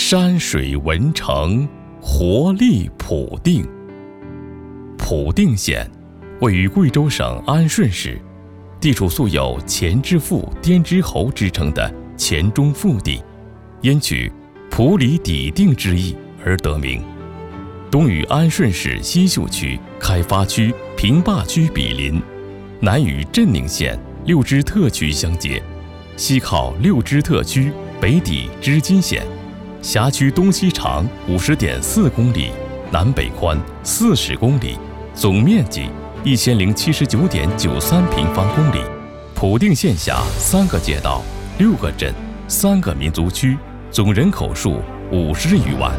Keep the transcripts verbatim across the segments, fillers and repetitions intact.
山水文城，活力普定。普定县位于贵州省安顺市，地处素有黔之腹、滇之喉之称的黔中腹地，因取普里底定之意而得名。东与安顺市西秀区、开发区、平坝区毗邻，南与镇宁县六支特区相接，西靠六支特区，北抵织金县。辖区东西长五十点四公里，南北宽四十公里，总面积一千零七十九点九三平方公里。普定县辖三个街道、六个镇、三个民族区，总人口数五十余万。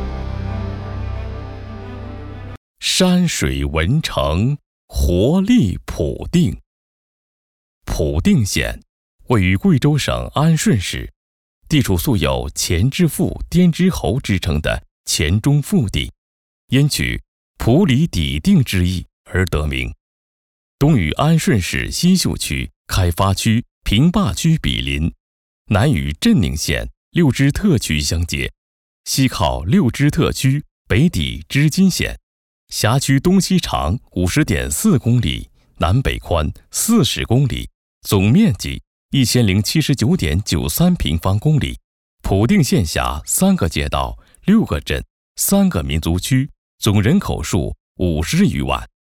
山水文城，活力普定。普定县位于贵州省安顺市，地处素有黔之腹、滇之喉之称的黔中腹地，因取普里底定之意而得名。东与安顺市西秀区、开发区、平坝区毗邻，南与镇宁县六支特区相接，西靠六支特区，北抵织金县。辖区东西长五十点四公里，南北宽四十公里，总面积一千零七十九点九三平方公里。普定县辖三个街道、六个镇、三个民族区，总人口数五十余万。